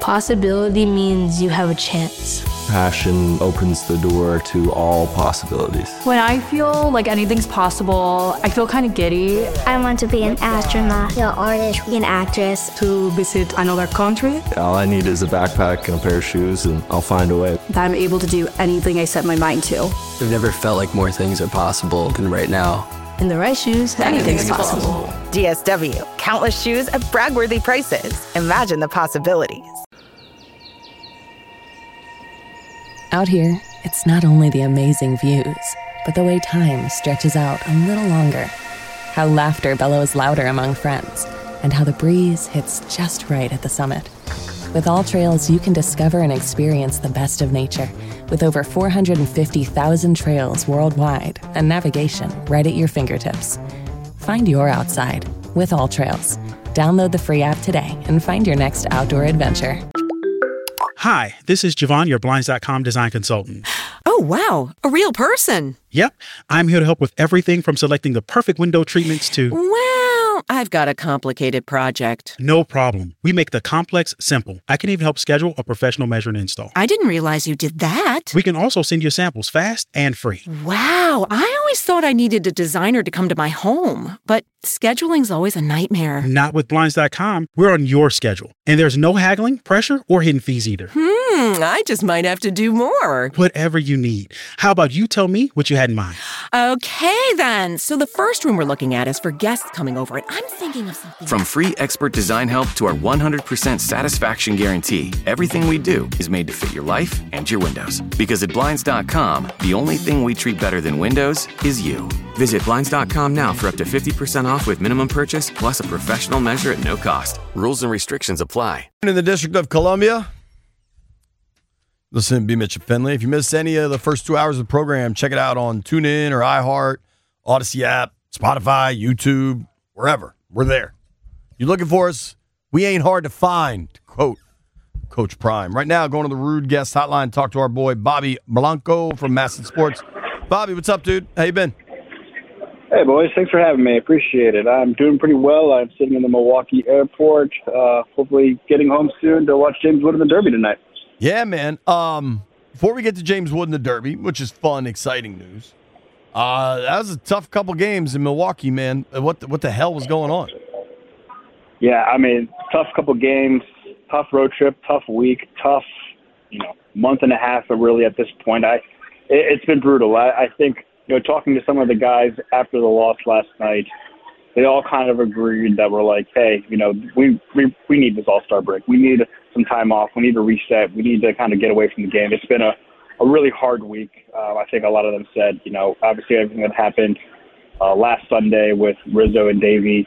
Possibility means you have a chance. Passion opens the door to all possibilities. When I feel like anything's possible, I feel kind of giddy. I want to be an astronaut, an artist, an actress. To visit another country. All I need is a backpack and a pair of shoes, and I'll find a way. That I'm able to do anything I set my mind to. I've never felt like more things are possible than right now. In the right shoes, anything's possible. DSW, countless shoes at brag-worthy prices. Imagine the possibilities. Out here, it's not only the amazing views, but the way time stretches out a little longer. How laughter bellows louder among friends, and how the breeze hits just right at the summit. With All Trails, you can discover and experience the best of nature, with over 450,000 trails worldwide and navigation right at your fingertips. Find your outside with All Trails. Download the free app today and find your next outdoor adventure. Hi, this is Javon, your Blinds.com design consultant. Oh, wow. A real person. Yep. I'm here to help with everything from selecting the perfect window treatments to... Well, I've got a complicated project. No problem. We make the complex simple. I can even help schedule a professional measure and install. I didn't realize you did that. We can also send you samples fast and free. Wow. I always thought I needed a designer to come to my home, but scheduling's always a nightmare. Not with Blinds.com. We're on your schedule. And there's no haggling, pressure, or hidden fees either. I just might have to do more. Whatever you need. How about you tell me what you had in mind? Okay, then. So the first room we're looking at is for guests coming over, and I'm thinking of something. From free expert design help to our 100% satisfaction guarantee, everything we do is made to fit your life and your windows. Because at Blinds.com, the only thing we treat better than windows is you. Visit Blinds.com now for up to 50% off with minimum purchase plus a professional measure at no cost. Rules and restrictions apply. In the District of Columbia, listen to B. Mitch and Finley. If you missed any of the first 2 hours of the program, check it out on TuneIn or iHeart, Odyssey app, Spotify, YouTube, wherever. We're there. You're looking for us, we ain't hard to find, to quote Coach Prime. Right now, going to the Rude Guest Hotline, talk to our boy Bobby Blanco from Masson Sports. Bobby, what's up, dude? How you been? Hey, boys. Thanks for having me. Appreciate it. I'm doing pretty well. I'm sitting in the Milwaukee airport, hopefully getting home soon to watch James Wood in the Derby tonight. Yeah, man. Before we get to James Wood in the Derby, which is fun, exciting news, that was a tough couple games in Milwaukee, man. What the hell was going on? Yeah, I mean, tough couple games, tough road trip, tough week, tough, month and a half. But really, at this point, it's been brutal. I think, talking to some of the guys after the loss last night, they all kind of agreed that we're like, hey, we need this All-Star break. We need some time off. We need to reset. We need to kind of get away from the game. It's been a really hard week. I think a lot of them said, obviously everything that happened last Sunday with Rizzo and Davey,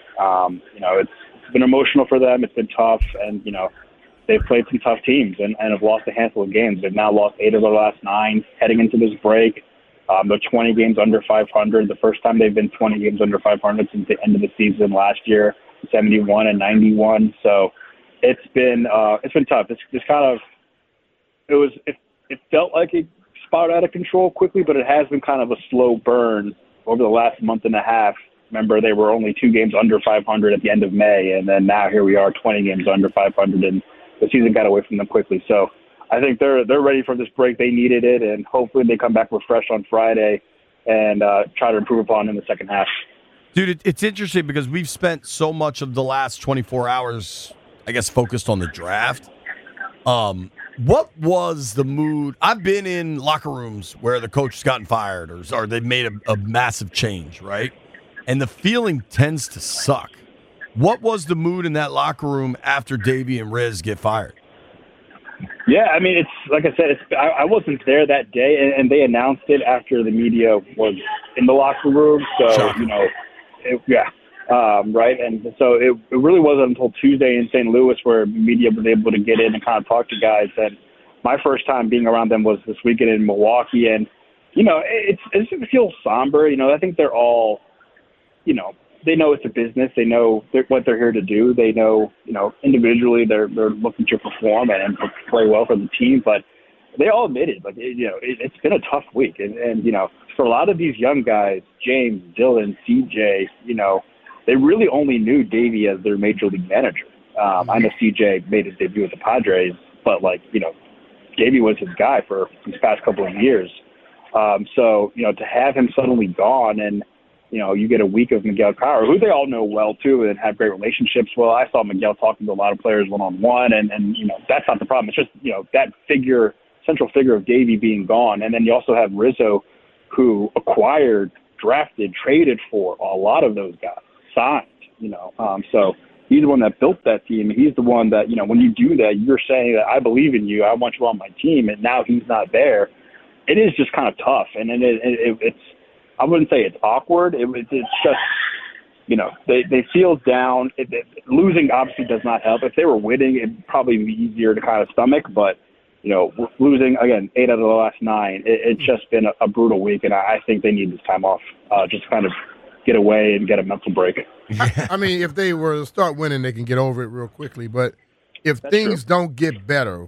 it's been emotional for them. It's been tough. And, they've played some tough teams and have lost a handful of games. They've now lost 8 of their last 9 heading into this break. They're 20 games under 500. The first time they've been 20 games under 500 since the end of the season last year, 71 and 91. So it's been tough. It's just kind of it felt like it spiraled out of control quickly, but it has been kind of a slow burn over the last month and a half. Remember, they were only 2 games under 500 at the end of May, and then now here we are, 20 games under 500, and the season got away from them quickly. So I think they're ready for this break. They needed it, and hopefully they come back refreshed on Friday and try to improve upon in the second half. Dude, it's interesting because we've spent so much of the last 24 hours, I guess, focused on the draft. What was the mood? I've been in locker rooms where the coach has gotten fired or they've made a massive change, right? And the feeling tends to suck. What was the mood in that locker room after Davey and Riz get fired? Yeah, I mean, it's like I said, I wasn't there that day, and they announced it after the media was in the locker room. So, right. And so it really wasn't until Tuesday in St. Louis where media was able to get in and kind of talk to guys. And my first time being around them was this weekend in Milwaukee. And, it feels somber. I think they're all, they know it's a business. They know what they're here to do. They know, individually they're looking to perform and play well for the team. But they all admitted, it's been a tough week. And for a lot of these young guys, James, Dylan, CJ, they really only knew Davey as their major league manager. I know CJ made his debut with the Padres but Gaby was his guy for these past couple of years. So to have him suddenly gone, and you get a week of Miguel Cotto, who they all know well too and have great relationships. Well, I saw Miguel talking to a lot of players one-on-one, and that's not the problem. It's just that central figure of Gaby being gone, and then you also have Rizzo, who acquired, drafted, traded for a lot of those guys, signed. So he's the one that built that team. He's the one that when you do that, you're saying that I believe in you, I want you on my team, and now he's not there. It is just kind of tough, and it's. I wouldn't say it's awkward. It's just, they feel down. Losing obviously does not help. If they were winning, it'd probably be easier to kind of stomach. But, losing, again, 8 out of the last 9, it's just been a brutal week. And I think they need this time off, just kind of get away and get a mental break. I mean, if they were to start winning, they can get over it real quickly. But if things don't get better,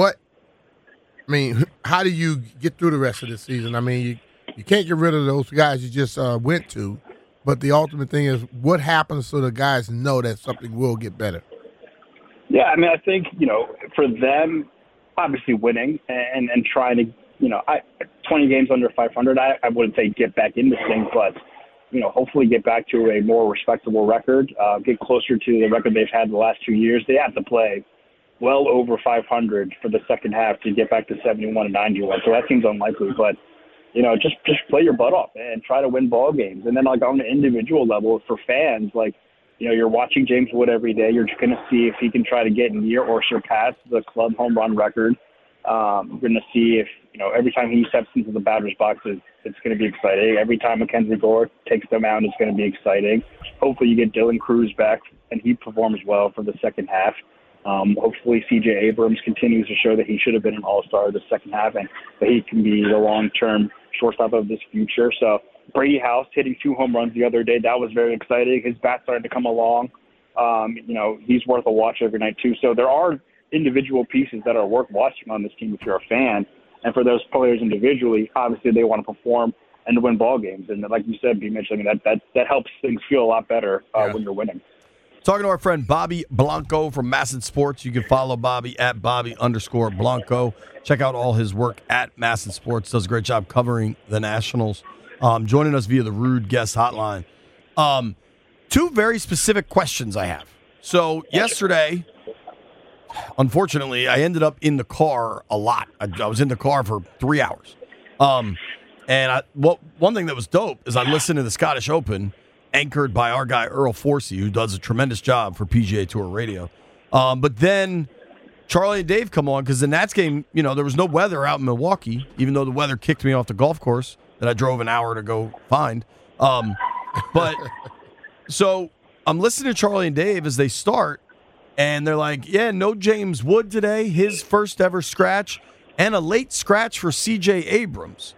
how do you get through the rest of the season? I mean, you can't get rid of those guys you just went to, but the ultimate thing is what happens so the guys know that something will get better. Yeah, I mean, I think, for them, obviously winning and trying to, 20 games under 500, I wouldn't say get back into things, but, hopefully get back to a more respectable record, get closer to the record they've had the last 2 years. They have to play well over 500 for the second half to get back to 71 and 91, so that seems unlikely, but just play your butt off and try to win ball games. And then on an individual level for fans, you're watching James Wood every day. You're just going to see if he can try to get near or surpass the club home run record. You're going to see if, every time he steps into the batter's box, it's going to be exciting. Every time Mackenzie Gore takes them out, it's going to be exciting. Hopefully you get Dylan Cruz back and he performs well for the second half. Hopefully C.J. Abrams continues to show that he should have been an all-star the second half and that he can be the long-term shortstop of this future. So Brady House hitting 2 home runs the other day, that was very exciting. His bat started to come along. He's worth a watch every night too. So there are individual pieces that are worth watching on this team if you're a fan. And for those players individually, obviously they want to perform and to win ball games. And like you said, B. Mitch, I mean, that helps things feel a lot better when you're winning. Talking to our friend Bobby Blanco from Masson Sports. You can follow Bobby at Bobby_Blanco. Check out all his work at Masson Sports. Does a great job covering the Nationals. Joining us via the Rude Guest Hotline. 2 very specific questions I have. So yesterday, unfortunately, I ended up in the car a lot. I was in the car for 3 hours. One thing that was dope is I listened to the Scottish Open, anchored by our guy Earl Forsey, who does a tremendous job for PGA Tour Radio. But then Charlie and Dave come on because the Nats game, there was no weather out in Milwaukee, even though the weather kicked me off the golf course that I drove an hour to go find. But so I'm listening to Charlie and Dave as they start, and they're like, yeah, no James Wood today, his first ever scratch, and a late scratch for C.J. Abrams.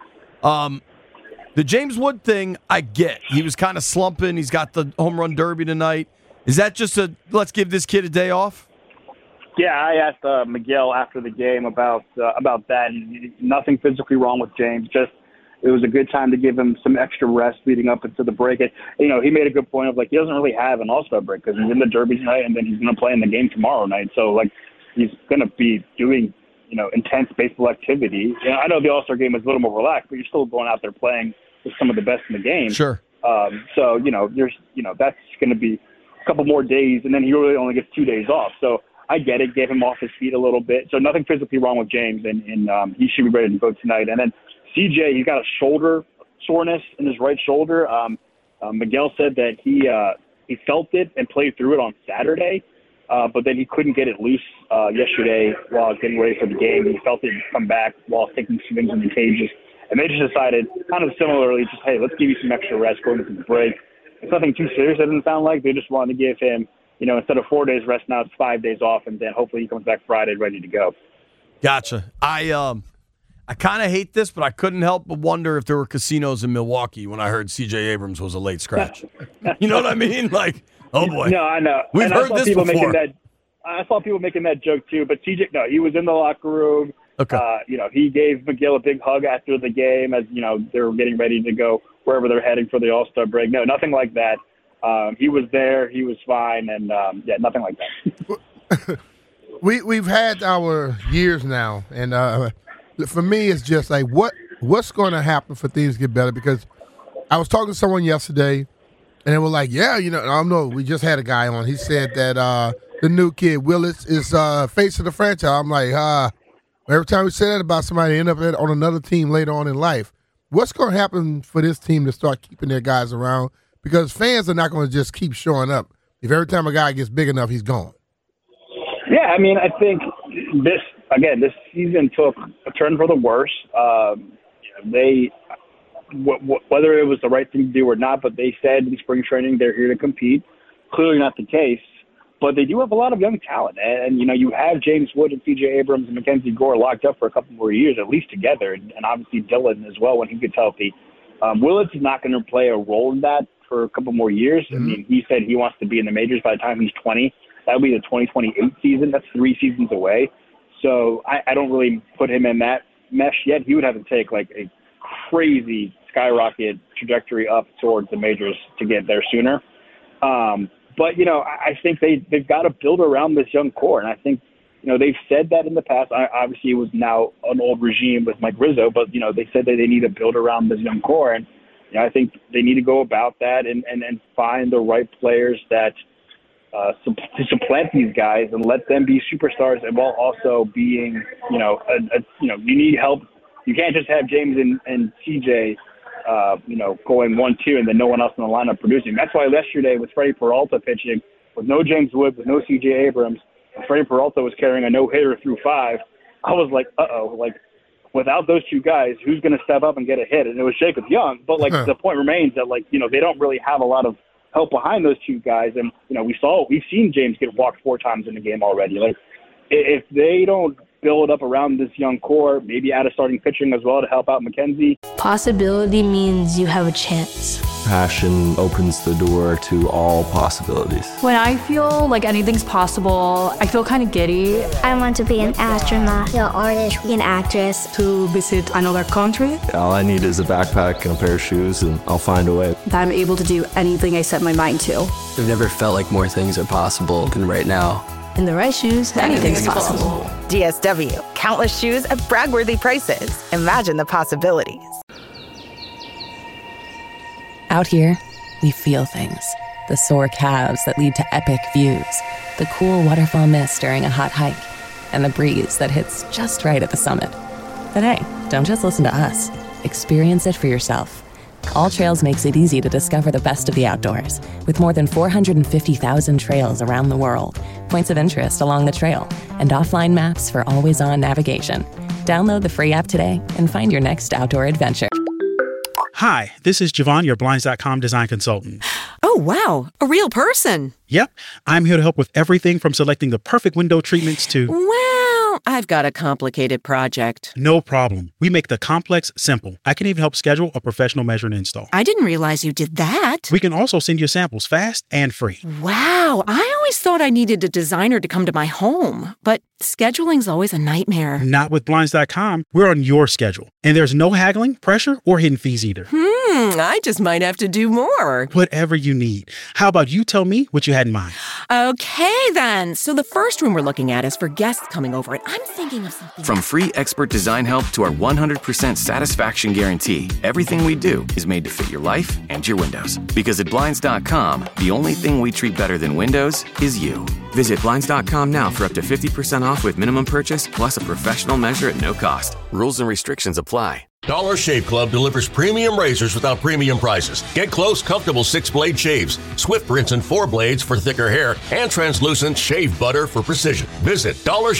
The James Wood thing, I get. He was kind of slumping. He's got the home run derby tonight. Is that just let's give this kid a day off? Yeah, I asked Miguel after the game about that. Nothing physically wrong with James. Just it was a good time to give him some extra rest leading up into the break. And, he made a good point of he doesn't really have an all-star break because he's in the derby tonight and then he's going to play in the game tomorrow night. So he's going to be doing intense baseball activity. I know the all-star game is a little more relaxed, but you're still going out there playing with some of the best in the game. Sure. So there's that's going to be a couple more days, and then he really only gets 2 days off. So I get it, get him off his feet a little bit. So nothing physically wrong with James, and he should be ready to go tonight. And then CJ, he's got a shoulder soreness in his right shoulder. Miguel said that he felt it and played through it on Saturday. But then he couldn't get it loose yesterday while getting ready for the game. He felt it come back while taking swings in the cages. And they just decided, kind of similarly, just, hey, let's give you some extra rest going into the break. It's nothing too serious, it doesn't sound like. They just wanted to give him, instead of 4 days rest, now it's 5 days off, and then hopefully he comes back Friday ready to go. Gotcha. I kind of hate this, but I couldn't help but wonder if there were casinos in Milwaukee when I heard C.J. Abrams was a late scratch. You know what I mean? Oh, boy. No, I know. We've heard this before. I saw people making that joke, too. But CJ, no, he was in the locker room. Okay. He gave Miguel a big hug after the game as, they were getting ready to go wherever they're heading for the All-Star break. No, nothing like that. He was there. He was fine. And, nothing like that. We've had our years now, and for me, it's just like what's going to happen for things to get better? Because I was talking to someone yesterday, and they were like, "Yeah, I don't know. We just had a guy on. He said that the new kid Willis is face of the franchise." I'm like, every time we say that about somebody, they end up on another team later on in life. What's going to happen for this team to start keeping their guys around? Because fans are not going to just keep showing up. If every time a guy gets big enough, he's gone. Yeah, I mean, I think this season took a turn for the worse. Whether it was the right thing to do or not, but they said in spring training they're here to compete. Clearly not the case, but they do have a lot of young talent. And you have James Wood and C.J. Abrams and Mackenzie Gore locked up for a couple more years, at least together, and obviously Dillon as well when he gets healthy. Willits is not going to play a role in that for a couple more years. I mean, he said he wants to be in the majors by the time he's 20. That would be the 2028 season. That's 3 seasons away. So I don't really put him in that mesh yet. He would have to take like a crazy skyrocket trajectory up towards the majors to get there sooner. But, I think they've got to build around this young core. And I think, they've said that in the past. Obviously, it was now an old regime with Mike Rizzo, but, they said that they need to build around this young core. And I think they need to go about that and find the right players that to supplant these guys and let them be superstars, and while also being, you need help. You can't just have James and CJ, going 1-2 and then no one else in the lineup producing. That's why yesterday with Freddie Peralta pitching, with no James Wood, with no CJ Abrams, and Freddie Peralta was carrying a no-hitter through 5, I was like, without those two guys, who's going to step up and get a hit? And it was Jacob Young. But, the point remains that, they don't really have a lot of help behind those two guys. And, we've seen James get walked 4 times in the game already. If they don't build up around this young core, maybe add a starting pitching as well to help out McKenzie. Possibility means you have a chance. Passion opens the door to all possibilities. When I feel like anything's possible, I feel kind of giddy. I want to be an astronaut, an artist, an actress. To visit another country. All I need is a backpack and a pair of shoes, and I'll find a way. That I'm able to do anything I set my mind to. I've never felt like more things are possible than right now. In the right shoes, anything's possible. DSW, countless shoes at brag-worthy prices. Imagine the possibilities. Out here, we feel things. The sore calves that lead to epic views, the cool waterfall mist during a hot hike, and the breeze that hits just right at the summit. But hey, don't just listen to us. Experience it for yourself. All Trails makes it easy to discover the best of the outdoors, with more than 450,000 trails around the world, points of interest along the trail, and offline maps for always-on navigation. Download the free app today and find your next outdoor adventure. Hi, this is Javon, your Blinds.com design consultant. Oh, wow. A real person. Yep. I'm here to help with everything from selecting the perfect window treatments to... Well, I've got a complicated project. No problem. We make the complex simple. I can even help schedule a professional measure and install. I didn't realize you did that. We can also send you samples fast and free. Wow. I always thought I needed a designer to come to my home, but scheduling's always a nightmare. Not with Blinds.com. We're on your schedule. And there's no haggling, pressure, or hidden fees either. I just might have to do more. Whatever you need. How about you tell me what you had in mind? Okay, then. So the first room we're looking at is for guests coming over, and I'm thinking of something. From free expert design help to our 100% satisfaction guarantee, everything we do is made to fit your life and your windows. Because at Blinds.com, the only thing we treat better than windows is you. Visit Blinds.com now for up to 50% off with minimum purchase plus a professional measure at no cost. Rules and restrictions apply. Dollar Shave Club delivers premium razors without premium prices. Get close, comfortable 6-blade shaves, swift rinse and 4 blades for thicker hair, and translucent shave butter for precision. Visit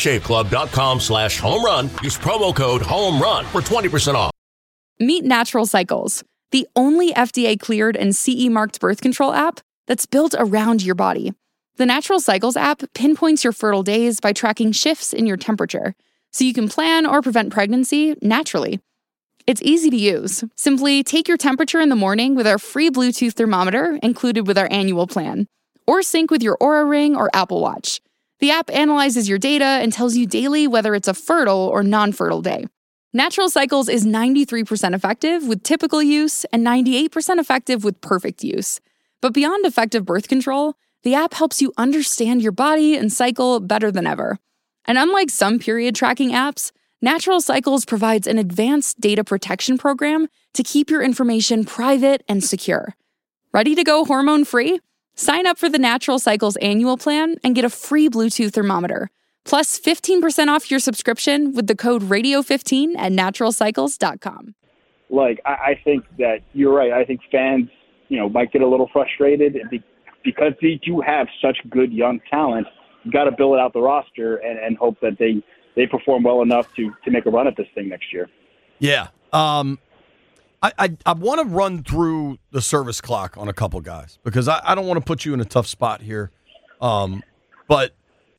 dollarshaveclub.com/homerun. Use promo code HOMERUN for 20% off. Meet Natural Cycles, the only FDA-cleared and CE-marked birth control app that's built around your body. The Natural Cycles app pinpoints your fertile days by tracking shifts in your temperature, so you can plan or prevent pregnancy naturally. It's easy to use. Simply take your temperature in the morning with our free Bluetooth thermometer included with our annual plan, or sync with your Oura Ring or Apple Watch. The app analyzes your data and tells you daily whether it's a fertile or non-fertile day. Natural Cycles is 93% effective with typical use and 98% effective with perfect use. But beyond effective birth control, the app helps you understand your body and cycle better than ever. And unlike some period tracking apps, Natural Cycles provides an advanced data protection program to keep your information private and secure. Ready to go hormone-free? Sign up for the Natural Cycles annual plan and get a free Bluetooth thermometer, plus 15% off your subscription with the code radio15 at naturalcycles.com. I think that you're right. I think fans, might get a little frustrated because they do have such good young talent. You got to build out the roster and hope that they perform well enough to make a run at this thing next year. Yeah. I want to run through the service clock on a couple guys because I don't want to put you in a tough spot here. But,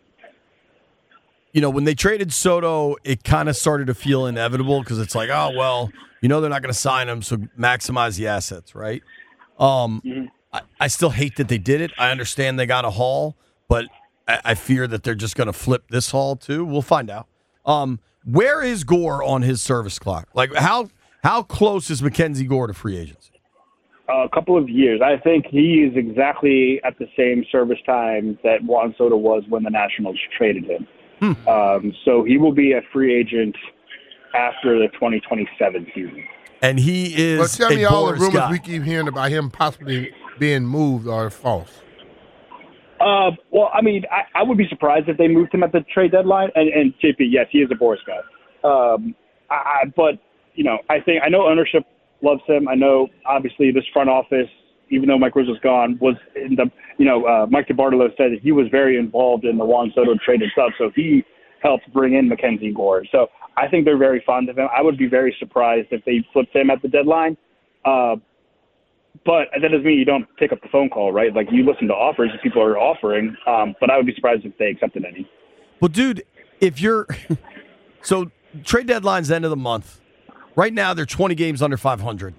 when they traded Soto, it kind of started to feel inevitable because it's like, oh, well, they're not going to sign him, so maximize the assets, right? I still hate that they did it. I understand they got a haul, but I fear that they're just going to flip this haul too. We'll find out. Where is Gore on his service clock? How close is Mackenzie Gore to free agency? A couple of years. I think he is exactly at the same service time that Juan Soto was when the Nationals traded him. So he will be a free agent after the 2027 season. And he is. Well, tell me all the rumors guy. we keep hearing about him possibly being moved are false. Well, I mean, I would be surprised if they moved him at the trade deadline. And JP, yes, he is a Boris guy. But I know ownership loves him. I know, obviously, this front office, even though Mike Rizzo's gone, was in the, Mike DiBartolo said that he was very involved in the Juan Soto trade and stuff. So he helped bring in Mackenzie Gore. So I think they're very fond of him. I would be very surprised if they flipped him at the deadline. But that doesn't mean you don't pick up the phone call, right? Like, you listen to offers that people are offering, but I would be surprised if they accepted any. Well, dude, if you're – so trade deadline's the end of the month. Right now, they're 20 games under 500.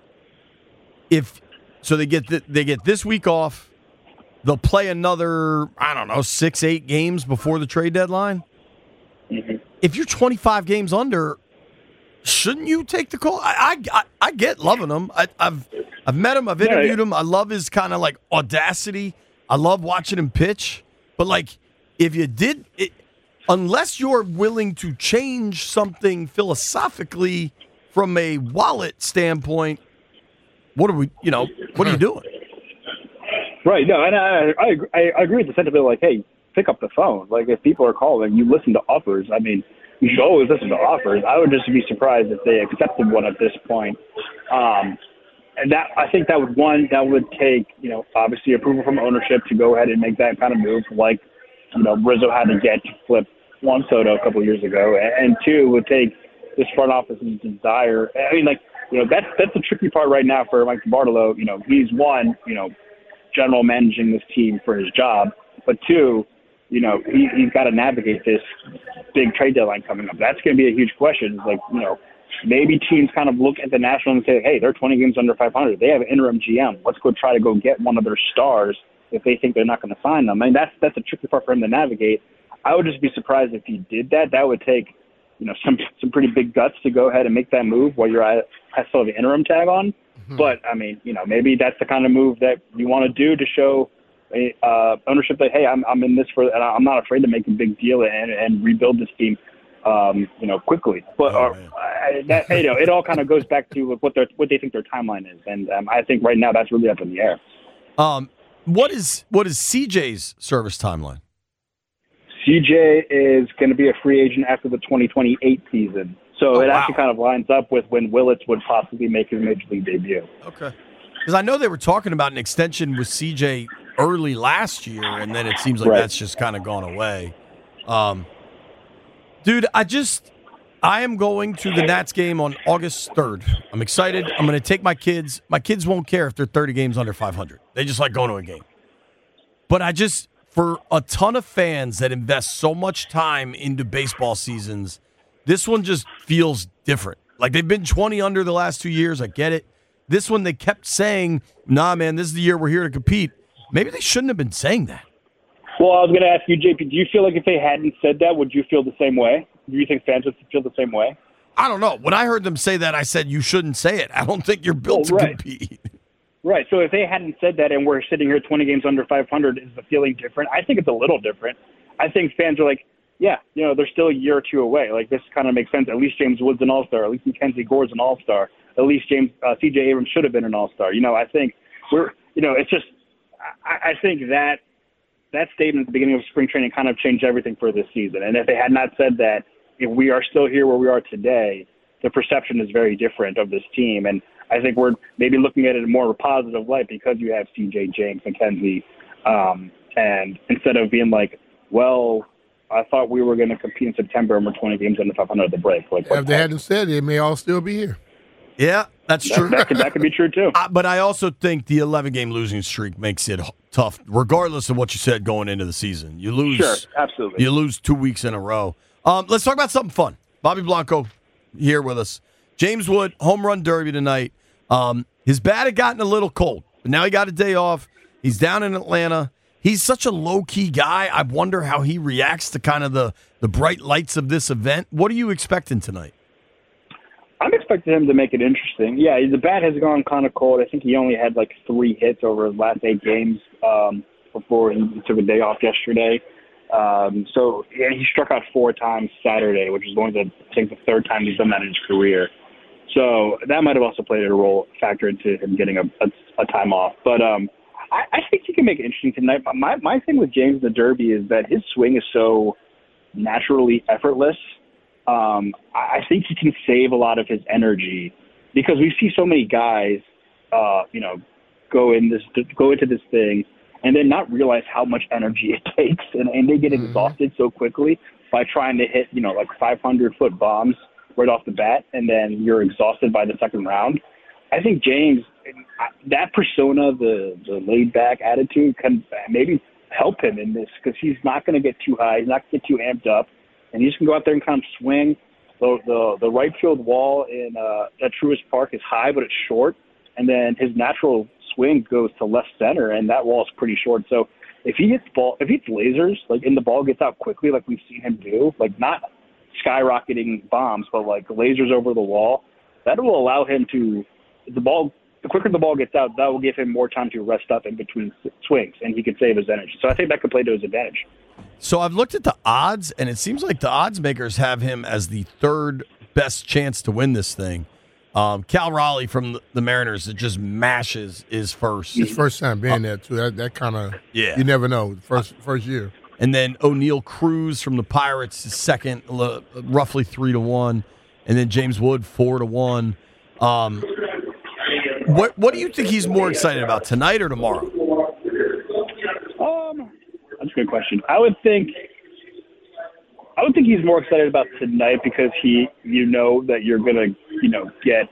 So they get this week off. They'll play another, 6-8 games before the trade deadline. Mm-hmm. If you're 25 games under, shouldn't you take the call? I get loving him. I've met him. I've interviewed him. I love his kind of like audacity. I love watching him pitch. But like, if you did it, unless you're willing to change something philosophically from a wallet standpoint, what are you doing? Right. No, and I agree with the sentiment. Like, hey, pick up the phone. Like, if people are calling, you listen to offers. I mean, you should always listen to offers. I would just be surprised if they accepted one at this point. And I think that would take, obviously approval from ownership to go ahead and make that kind of move, like, Rizzo had to get to flip Juan Soto a couple of years ago. And two, would take this front office's desire. I mean, like, that's the tricky part right now for Mike DiBartolo. He's one, general managing this team for his job, but two, he's got to navigate this big trade deadline coming up. That's going to be a huge question. It's like, maybe teams kind of look at the Nationals and say, hey, they're 20 games under 500. They have an interim GM. Let's go try to go get one of their stars if they think they're not going to sign them. I mean, that's a tricky part for him to navigate. I would just be surprised if he did that. That would take, some pretty big guts to go ahead and make that move while I still have an interim tag on. Mm-hmm. But, I mean, maybe that's the kind of move that you want to do to show ownership that, hey, I'm in this and I'm not afraid to make a big deal and rebuild this team, quickly. But it all kind of goes back to what they think their timeline is, and I think right now that's really up in the air. What is CJ's service timeline? CJ is going to be a free agent after the 2028 season, so actually kind of lines up with when Willits would possibly make his major league debut. Okay, because I know they were talking about an extension with CJ early last year, and then it seems like that's just kind of gone away. Dude, I am going to the Nats game on August 3rd. I'm excited. I'm going to take my kids. My kids won't care if they're 30 games under 500. They just like going to a game. But for a ton of fans that invest so much time into baseball seasons, this one just feels different. Like, they've been 20 under the last 2 years. I get it. This one, they kept saying, nah, man, this is the year we're here to compete. Maybe they shouldn't have been saying that. Well, I was going to ask you, JP, do you feel like if they hadn't said that, would you feel the same way? Do you think fans would feel the same way? I don't know. When I heard them say that, I said, you shouldn't say it. I don't think you're built to compete. Right. So if they hadn't said that and we're sitting here 20 games under 500, is the feeling different? I think it's a little different. I think fans are like, yeah, they're still a year or two away. Like, this kind of makes sense. At least James Wood's an all-star. At least Mackenzie Gore's an all-star. At least C.J. Abrams should have been an all-star. I think it's just, I think that statement at the beginning of spring training kind of changed everything for this season. And if they had not said that, if we are still here where we are today, the perception is very different of this team. And I think we're maybe looking at it in more of a positive light because you have C.J., James, Mackenzie, and instead of being like, well, I thought we were going to compete in September and we're 20 games under 500 at the break. Like, if they hadn't said it, they may all still be here. Yeah, that's true. That could be true, too. But I also think the 11-game losing streak makes it tough, regardless of what you said going into the season. You lose. Sure, absolutely. You lose 2 weeks in a row. Let's talk about something fun. Bobby Blanco here with us. James Wood, home run derby tonight. His bat had gotten a little cold, but now he got a day off. He's down in Atlanta. He's such a low-key guy. I wonder how he reacts to kind of the bright lights of this event. What are you expecting tonight? I'm expecting him to make it interesting. Yeah, the bat has gone kind of cold. I think he only had like 3 hits over his last 8 games before he took a day off yesterday. So yeah, he struck out 4 times Saturday, which is going to take the 3rd time he's done that in his career. So that might have also played a factor into him getting a time off. But I think he can make it interesting tonight. My thing with James in the Derby is that his swing is so naturally effortless. I think he can save a lot of his energy because we see so many guys, go into this thing and then not realize how much energy it takes, and they get exhausted so quickly by trying to hit, like 500-foot bombs right off the bat, and then you're exhausted by the second round. I think James, that persona, the laid-back attitude, can maybe help him in this because he's not going to get too high, he's not going to get too amped up. And you just can go out there and kind of swing. The right field wall at Truist Park is high, but it's short. And then his natural swing goes to left center, and that wall is pretty short. So if he hits lasers, like, and the ball gets out quickly, like we've seen him do, like not skyrocketing bombs, but like lasers over the wall, that will allow him to the quicker the ball gets out, that will give him more time to rest up in between swings, and he can save his energy. So I think that could play to his advantage. So I've looked at the odds, and it seems like the odds makers have him as the 3rd best chance to win this thing. Cal Raleigh from the Mariners that just mashes is first. His first time being there, too. That kind of, you never know, first year. And then O'Neal Cruz from the Pirates is second, roughly 3-1. And then James Wood, 4-1. What do you think he's more excited about, tonight or tomorrow? That's a good question. I would think he's more excited about tonight because that you're gonna get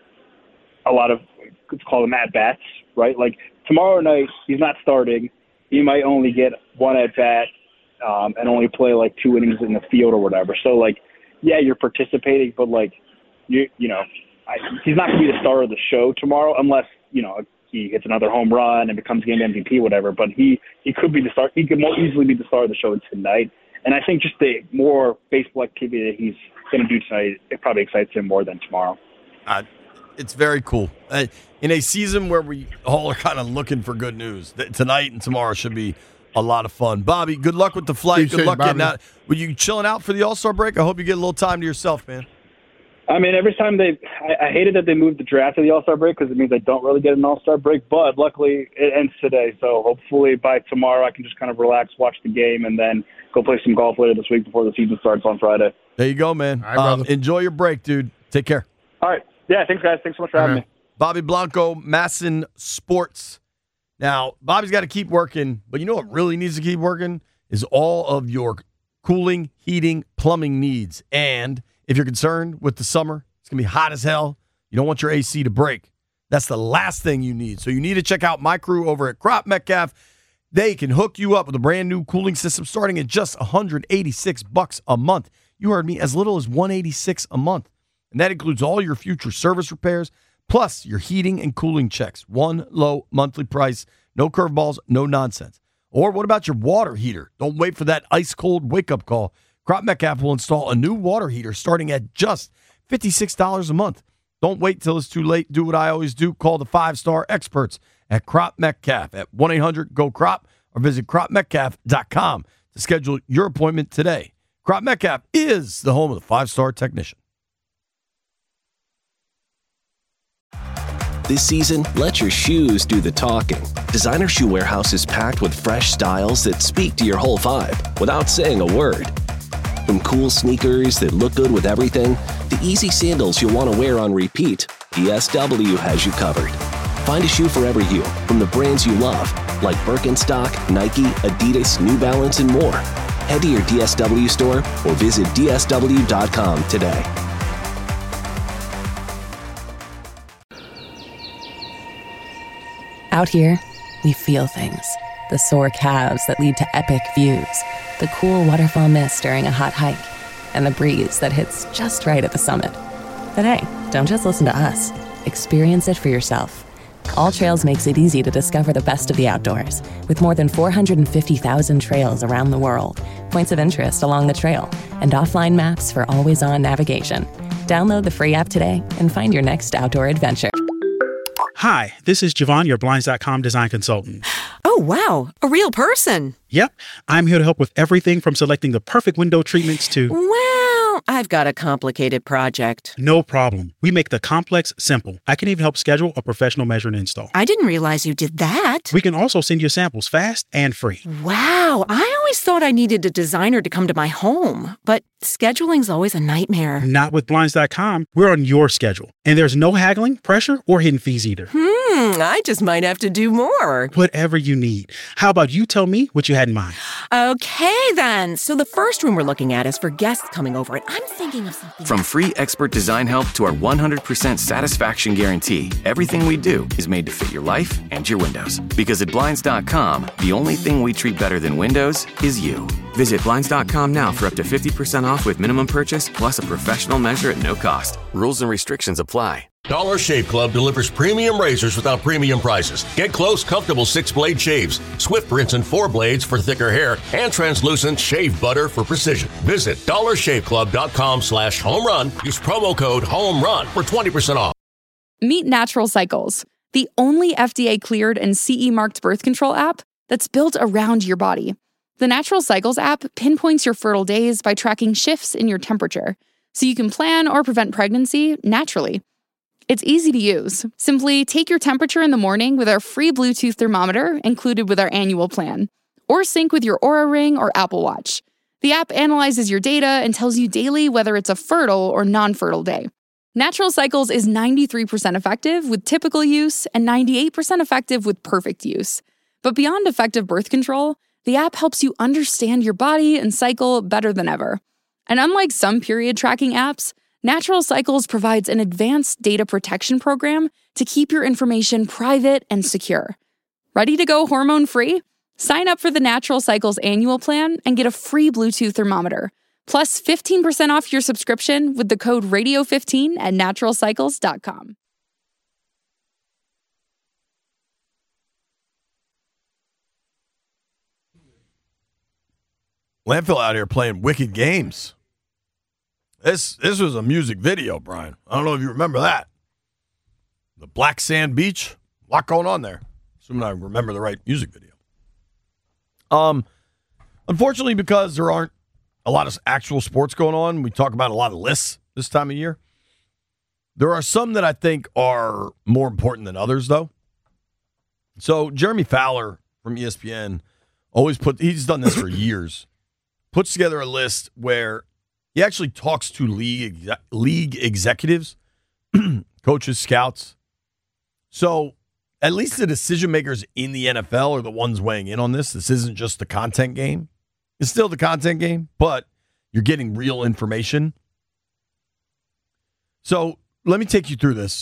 a lot of, let's call them at bats, right? Like tomorrow night he's not starting. He might only get 1 at bat and only play like 2 innings in the field or whatever. So like, yeah, you're participating, but like he's not gonna be the star of the show tomorrow unless he hits another home run and becomes game MVP, whatever. But he could be the star. He could more easily be the star of the show tonight. And I think just the more baseball activity that he's going to do tonight, it probably excites him more than tomorrow. It's very cool. In a season where we all are kind of looking for good news, tonight and tomorrow should be a lot of fun. Bobby, good luck with the flight. Good luck getting out. Were you chilling out for the All-Star break? I hope you get a little time to yourself, man. I mean, every time I hated that they moved the draft to the All-Star break because it means I don't really get an All-Star break, but luckily it ends today. So hopefully by tomorrow I can just kind of relax, watch the game, and then go play some golf later this week before the season starts on Friday. There you go, man. Enjoy your break, dude. Take care. All right. Yeah, thanks, guys. Thanks so much for having me. Bobby Blanco, Masson Sports. Now, Bobby's got to keep working, but you know what really needs to keep working is all of your cooling, heating, plumbing needs. And if you're concerned with the summer, it's going to be hot as hell. You don't want your AC to break. That's the last thing you need. So you need to check out my crew over at Crop Metcalf. They can hook you up with a brand new cooling system starting at just $186 a month. You heard me, as little as $186 a month. And that includes all your future service repairs, plus your heating and cooling checks. One low monthly price, no curveballs, no nonsense. Or what about your water heater? Don't wait for that ice-cold wake-up call. Crop Metcalf will install a new water heater starting at just $56 a month. Don't wait till it's too late. Do what I always do. Call the 5-star experts at Crop Metcalf at 1-800-GO-CROP or visit cropmetcalf.com to schedule your appointment today. Crop Metcalf is the home of the 5-star technician. This season, let your shoes do the talking. Designer Shoe Warehouse is packed with fresh styles that speak to your whole vibe without saying a word. From cool sneakers that look good with everything, to easy sandals you'll want to wear on repeat, DSW has you covered. Find a shoe for every you, from the brands you love, like Birkenstock, Nike, Adidas, New Balance, and more. Head to your DSW store or visit DSW.com today. Out here, we feel things. The sore calves that lead to epic views, the cool waterfall mist during a hot hike, and the breeze that hits just right at the summit. But hey, don't just listen to us. Experience it for yourself. All Trails makes it easy to discover the best of the outdoors, with more than 450,000 trails around the world, points of interest along the trail, and offline maps for always-on navigation. Download the free app today and find your next outdoor adventure. Hi, this is Javon, your Blinds.com design consultant. Oh, wow. A real person. Yep. I'm here to help with everything from selecting the perfect window treatments to... Well, I've got a complicated project. No problem. We make the complex simple. I can even help schedule a professional measure and install. I didn't realize you did that. We can also send you samples fast and free. Wow. I always thought I needed a designer to come to my home, but scheduling's always a nightmare. Not with Blinds.com. We're on your schedule. And there's no haggling, pressure, or hidden fees either. I just might have to do more. Whatever you need. How about you tell me what you had in mind? Okay, then. So the first room we're looking at is for guests coming over, and I'm thinking of something. From free expert design help to our 100% satisfaction guarantee, everything we do is made to fit your life and your windows. Because at Blinds.com, the only thing we treat better than windows is you. Visit Blinds.com now for up to 50% off with minimum purchase plus a professional measure at no cost. Rules and restrictions apply. Dollar Shave Club delivers premium razors without premium prices. Get close, comfortable 6-blade shaves, Swift rinse and 4 blades for thicker hair, and translucent shave butter for precision. Visit dollarshaveclub.com/home-run. Use promo code HOME-RUN for 20% off. Meet Natural Cycles, the only FDA-cleared and CE-marked birth control app that's built around your body. The Natural Cycles app pinpoints your fertile days by tracking shifts in your temperature, so you can plan or prevent pregnancy naturally. It's easy to use. Simply take your temperature in the morning with our free Bluetooth thermometer included with our annual plan, or sync with your Oura Ring or Apple Watch. The app analyzes your data and tells you daily whether it's a fertile or non-fertile day. Natural Cycles is 93% effective with typical use and 98% effective with perfect use. But beyond effective birth control, the app helps you understand your body and cycle better than ever. And unlike some period tracking apps, Natural Cycles provides an advanced data protection program to keep your information private and secure. Ready to go hormone-free? Sign up for the Natural Cycles annual plan and get a free Bluetooth thermometer, plus 15% off your subscription with the code RADIO15 at naturalcycles.com. Landfill out here playing wicked games. This was a music video, Brian. I don't know if you remember that. The Black Sand Beach. A lot going on there. Assuming I remember the right music video. Unfortunately, because there aren't a lot of actual sports going on, we talk about a lot of lists this time of year. There are some that I think are more important than others, though. So Jeremy Fowler from ESPN he's done this for years, puts together a list where he actually talks to league executives, coaches, scouts. So at least the decision makers in the NFL are the ones weighing in on this. This isn't just the content game. It's still the content game, but you're getting real information. So let me take you through this.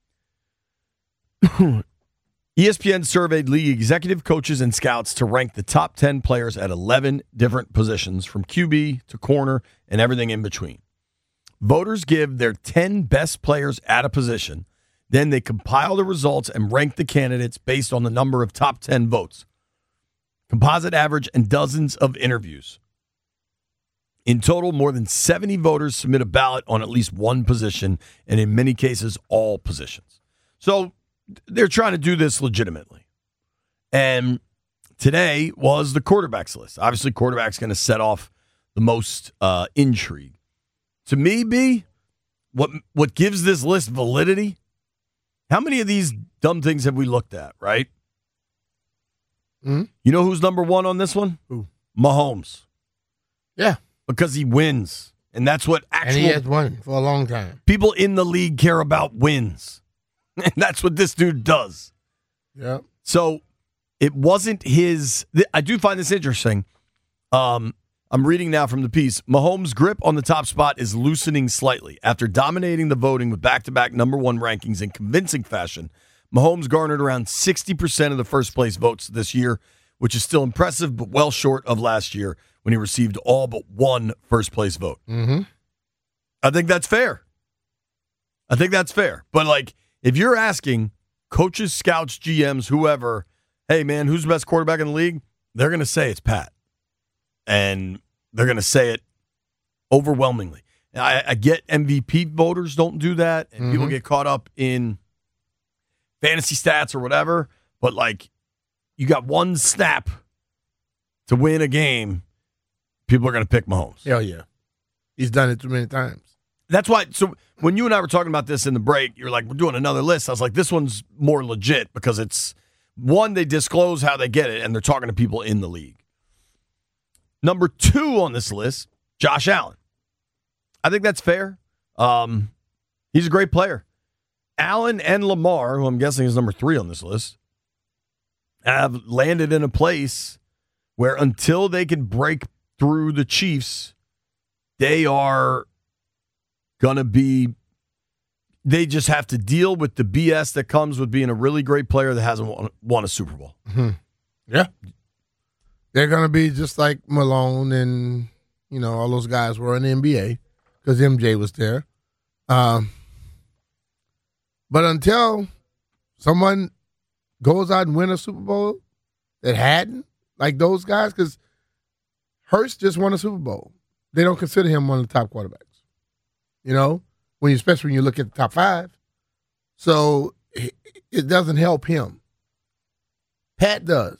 ESPN surveyed league executive coaches and scouts to rank the top 10 players at 11 different positions, from QB to corner and everything in between. Voters give their 10 best players at a position. Then they compile the results and rank the candidates based on the number of top 10 votes, composite average, and dozens of interviews. In total, more than 70 voters submit a ballot on at least one position, and in many cases, all positions. So they're trying to do this legitimately. And today was the quarterbacks list. Obviously, quarterback's going to set off the most intrigue. To me, B, what gives this list validity, how many of these dumb things have we looked at, right? Mm-hmm. You know who's number one on this one? Who? Mahomes. Yeah. Because he wins. And that's what And he has won for a long time. people in the league care about, wins. And that's what this dude does. Yeah. So it wasn't his. I do find this interesting. I'm reading now from the piece. Mahomes' grip on the top spot is loosening slightly. After dominating the voting with back-to-back number one rankings in convincing fashion, Mahomes garnered around 60% of the first-place votes this year, which is still impressive, but well short of last year when he received all but one first-place vote. Mm-hmm. I think that's fair. But, like, if you're asking coaches, scouts, GMs, whoever, hey, man, who's the best quarterback in the league? They're going to say it's Pat. And they're going to say it overwhelmingly. I get MVP voters don't do that, and people get caught up in fantasy stats or whatever, but, like, you got one snap to win a game, people are going to pick Mahomes. Hell yeah. He's done it too many times. That's why, so when you and I were talking about this in the break, you're like, we're doing another list. I was like, this one's more legit because it's, one, they disclose how they get it, and they're talking to people in the league. Number 2 on this list, Josh Allen. I think that's fair. He's a great player. Allen and Lamar, who I'm guessing is number 3 on this list, have landed in a place where until they can break through the Chiefs, they are going to be, they just have to deal with the BS that comes with being a really great player that hasn't won a Super Bowl. Mm-hmm. Yeah. They're going to be just like Malone and, you know, all those guys were in the NBA because MJ was there. But until someone goes out and win a Super Bowl that hadn't, like those guys, because Hurts just won a Super Bowl. They don't consider him one of the top quarterbacks. You know, especially when you look at the top 5. So it doesn't help him. Pat does.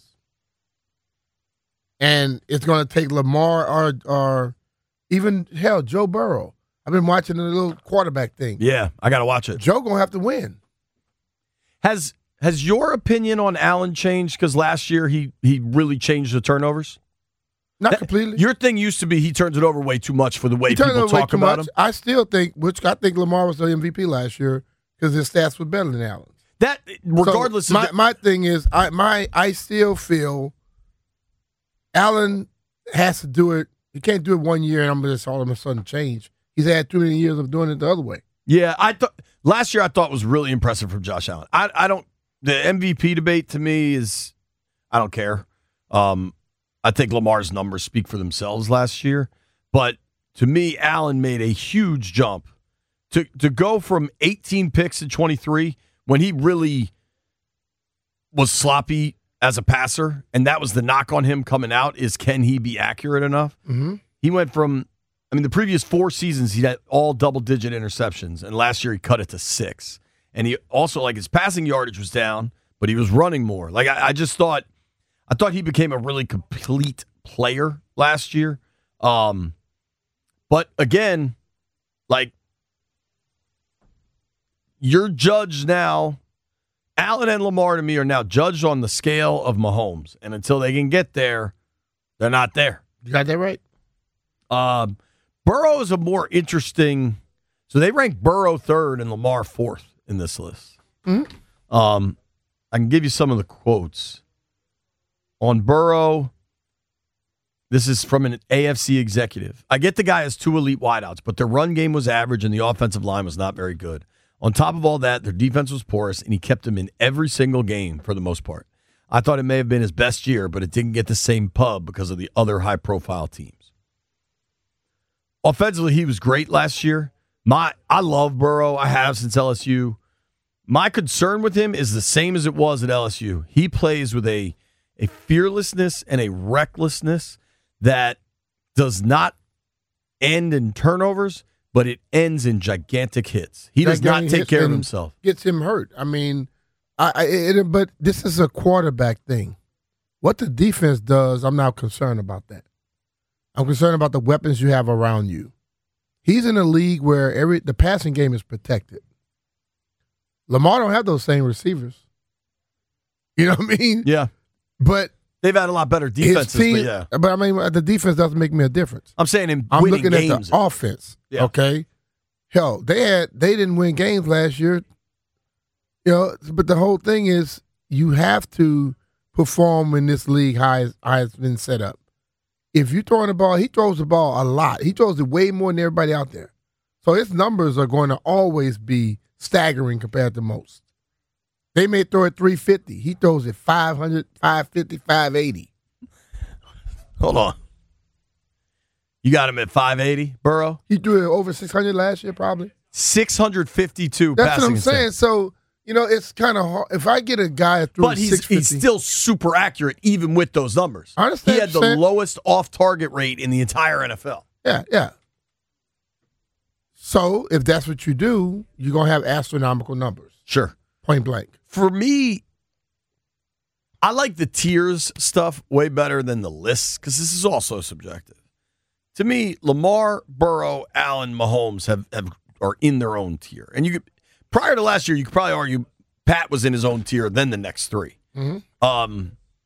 And it's going to take Lamar or even, hell, Joe Burrow. I've been watching the little quarterback thing. Yeah, I got to watch it. Joe going to have to win. Has your opinion on Allen changed? Because last year he really changed the turnovers? Not completely. Your thing used to be he turns it over way too much for the way people talk about him. I still think, I think Lamar was the MVP last year because his stats were better than Allen's. That, regardless so of my thing is, I still feel Allen has to do it. He can't do it one year and I'm just all of a sudden change. He's had too many years of doing it the other way. Yeah, I thought last year I thought was really impressive from Josh Allen. I don't, the MVP debate to me is, I don't care. I think Lamar's numbers speak for themselves last year, but to me, Allen made a huge jump to go from 18 picks in 23 when he really was sloppy as a passer, and that was the knock on him coming out, is can he be accurate enough? Mm-hmm. He went from, the previous 4 seasons, he had all double-digit interceptions, and last year he cut it to 6. And he also, like, his passing yardage was down, but he was running more. Like, I thought he became a really complete player last year. But again, like, you're judged now. Allen and Lamar to me are now judged on the scale of Mahomes. And until they can get there, they're not there. You got that right. Burrow is a more interesting. So they rank Burrow 3rd and Lamar 4th in this list. Mm-hmm. I can give you some of the quotes. On Burrow, this is from an AFC executive. I get the guy has 2 elite wideouts, but their run game was average and the offensive line was not very good. On top of all that, their defense was porous, and he kept them in every single game for the most part. I thought it may have been his best year, but it didn't get the same pub because of the other high-profile teams. Offensively, he was great last year. I love Burrow. I have since LSU. My concern with him is the same as it was at LSU. He plays with a fearlessness and a recklessness that does not end in turnovers, but it ends in gigantic hits. He does not take care of himself. Gets him hurt. I mean, but this is a quarterback thing. What the defense does, I'm not concerned about that. I'm concerned about the weapons you have around you. He's in a league where the passing game is protected. Lamar don't have those same receivers. You know what I mean? Yeah. But they've had a lot better defenses. But I mean, the defense doesn't make me a difference. I'm saying I'm winning looking games. at the offense. Yeah. Okay. Hell, they didn't win games last year. You know, but the whole thing is you have to perform in this league how it's been set up. If you're throwing the ball, he throws the ball a lot. He throws it way more than everybody out there. So his numbers are going to always be staggering compared to most. They may throw it 350. He throws it 500, 550, 580. Hold on. You got him at 580, Burrow? He threw it over 600 last year, probably. 652 That's passing. What I'm saying. So, you know, it's kind of hard. If I get a guy that threw 650. But he's still super accurate even with those numbers. I understand. He had the lowest off-target rate in the entire NFL. Yeah. So, if that's what you do, you're going to have astronomical numbers. Sure. Point blank. For me, I like the tiers stuff way better than the lists because this is also subjective. To me, Lamar, Burrow, Allen, Mahomes are in their own tier. And you could, prior to last year, you could probably argue Pat was in his own tier, then the next three. Mm-hmm.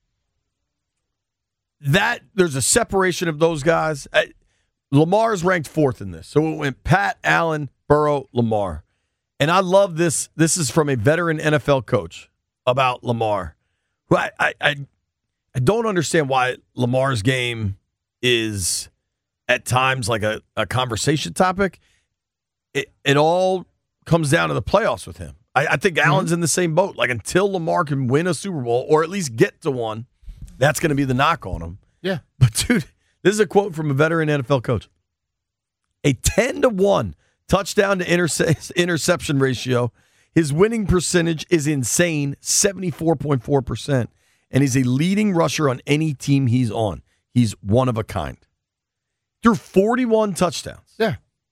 There's a separation of those guys. Lamar's ranked fourth in this. So it went Pat, Allen, Burrow, Lamar. And I love this. This is from a veteran NFL coach about Lamar. Who I don't understand why Lamar's game is at times like a conversation topic. It all comes down to the playoffs with him. I think Allen's in the same boat. Like until Lamar can win a Super Bowl or at least get to one, that's going to be the knock on him. Yeah. But dude, this is a quote from a veteran NFL coach. A 10-1 touchdown to interception ratio. His winning percentage is insane, 74.4%. And he's a leading rusher on any team he's on. He's one of a kind. Threw 41 touchdowns. Yeah.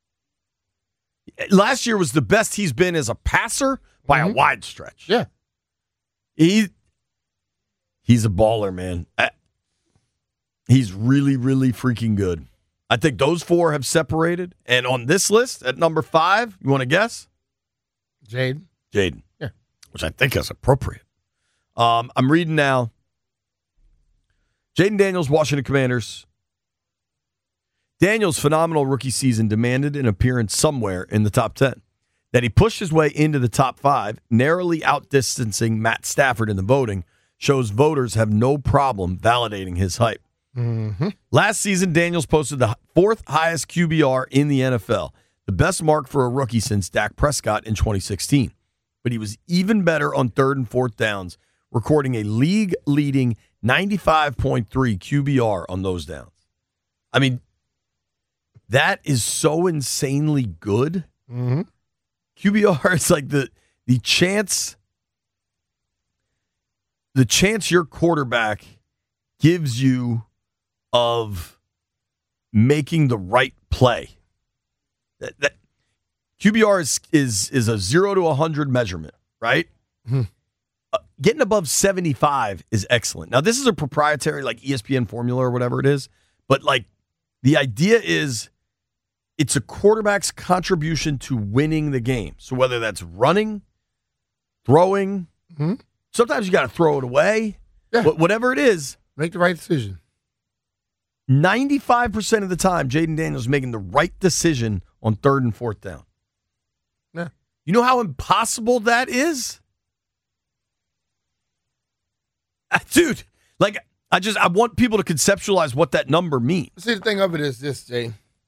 Last year was the best he's been as a passer by a wide stretch. Yeah. He's a baller, man. He's really, really freaking good. I think those four have separated. And on this list, at number 5, you want to guess? Jaden. Yeah. Which I think is appropriate. I'm reading now. Jaden Daniels, Washington Commanders. Daniels' phenomenal rookie season demanded an appearance somewhere in the top 10. That he pushed his way into the top 5, narrowly outdistancing Matt Stafford in the voting, shows voters have no problem validating his hype. Mm-hmm. Last season, Daniels posted the 4th highest QBR in the NFL, the best mark for a rookie since Dak Prescott in 2016. But he was even better on 3rd and 4th downs, recording a league-leading 95.3 QBR on those downs. I mean, that is so insanely good. Mm-hmm. QBR is like the chance your quarterback gives you of making the right play. That QBR is a 0 to 100 measurement, right? Mm-hmm. Getting above 75 is excellent. Now, this is a proprietary like ESPN formula or whatever it is, but like the idea is it's a quarterback's contribution to winning the game. So whether that's running, throwing, sometimes you got to throw it away. Yeah. Whatever it is. Make the right decision. 95% of the time, Jaden Daniels is making the right decision on 3rd and 4th down. Yeah. You know how impossible that is? Dude, like, I want people to conceptualize what that number means. See, the thing of it is this, Jay.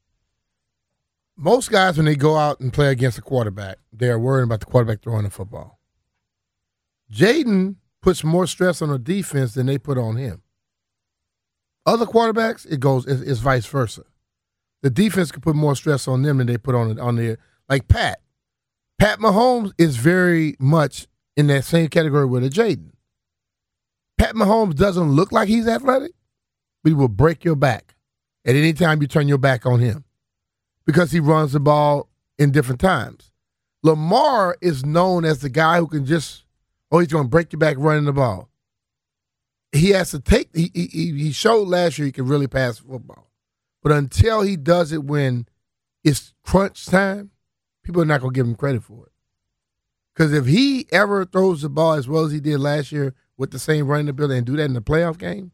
Most guys, when they go out and play against a quarterback, they're worried about the quarterback throwing the football. Jaden puts more stress on the defense than they put on him. Other quarterbacks, it's vice versa. The defense can put more stress on them than they put on their, like Pat. Pat Mahomes is very much in that same category with a Jaden. Pat Mahomes doesn't look like he's athletic, but he will break your back at any time you turn your back on him because he runs the ball in different times. Lamar is known as the guy who can he's going to break your back running the ball. He has to he showed last year he can really pass football, But until he does it when it's crunch time, people are not going to give him credit for it. Because if he ever throws the ball as well as he did last year with the same running ability and do that in the playoff game,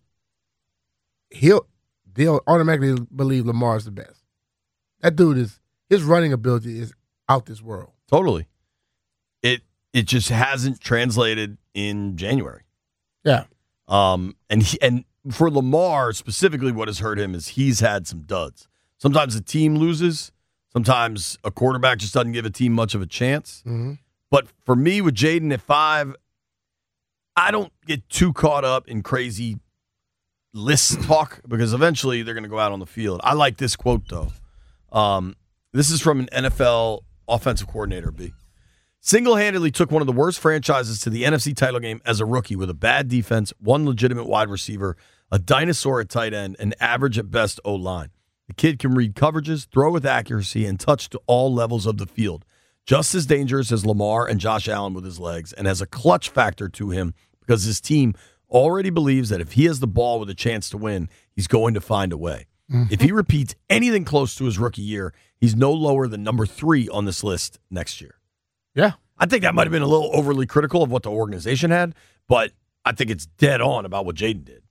they'll automatically believe Lamar's the best. That dude his running ability is out this world. Totally. It just hasn't translated in January. Yeah. And for Lamar specifically, what has hurt him is he's had some duds. Sometimes the team loses. Sometimes a quarterback just doesn't give a team much of a chance. Mm-hmm. But for me, with Jaden at 5, I don't get too caught up in crazy list talk because eventually they're going to go out on the field. I like this quote, though. This is from an NFL offensive coordinator, B. Single-handedly took one of the worst franchises to the NFC title game as a rookie with a bad defense, one legitimate wide receiver, a dinosaur at tight end, and average at best O-line. The kid can read coverages, throw with accuracy, and touch to all levels of the field. Just as dangerous as Lamar and Josh Allen with his legs, and has a clutch factor to him because his team already believes that if he has the ball with a chance to win, he's going to find a way. Mm-hmm. If he repeats anything close to his rookie year, he's no lower than number 3 on this list next year. Yeah. I think that might have been a little overly critical of what the organization had, but I think it's dead on about what Jaden did.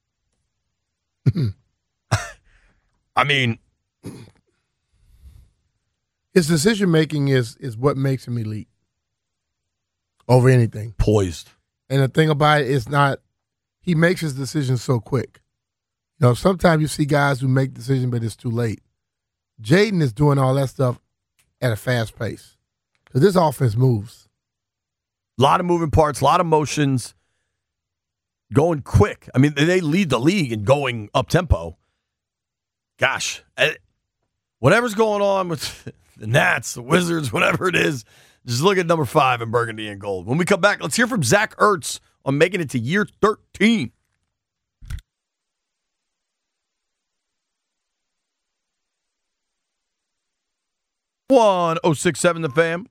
I mean, his decision-making is what makes him elite over anything. Poised. And the thing about it is not, he makes his decisions so quick. You know, sometimes you see guys who make decisions, but it's too late. Jaden is doing all that stuff at a fast pace. So this offense moves. A lot of moving parts, a lot of motions, going quick. I mean, they lead the league in going up-tempo. Gosh, whatever's going on with the Nats, the Wizards, whatever it is, just look at number 5 in burgundy and gold. When we come back, let's hear from Zach Ertz on making it to year 13. One 067 The Fam.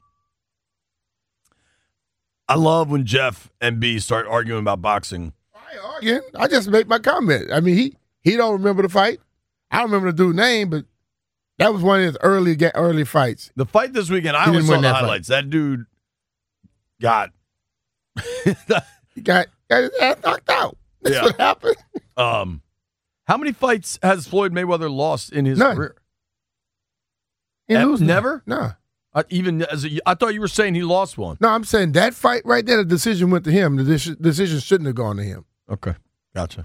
I love when Jeff and B start arguing about boxing. I ain't arguing. I just make my comment. I mean, he don't remember the fight. I don't remember the dude's name, but that was one of his early fights. The fight this weekend, I only saw the highlights. That dude got he got his ass knocked out. That's what happened. How many fights has Floyd Mayweather lost in his career? Never? No. I thought you were saying he lost one. No, I'm saying that fight right there, the decision went to him. The decision shouldn't have gone to him. Okay, gotcha.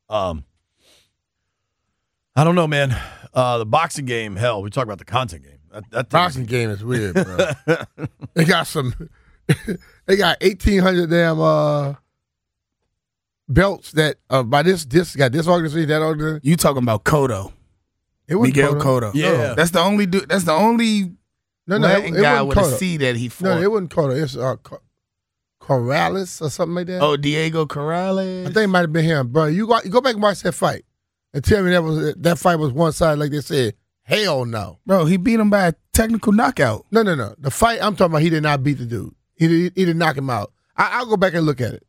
I don't know, man. The boxing game, hell, we talk about the content game. That boxing game is weird, bro. They got 1,800 damn belts that by this got this organization, that organization. You talking about Cotto? Miguel Cotto. Yeah, that's the only dude. That's the only Latin guy with Cotto. a C that he fought. No, it wasn't Cotto. It's Corrales or something like that. Oh, Diego Corrales. I think it might have been him, bro. You go back and watch that fight and tell me that fight was one side like they said. Hell no, bro. He beat him by a technical knockout. No. The fight I'm talking about, he did not beat the dude. He didn't knock him out. I'll go back and look at it.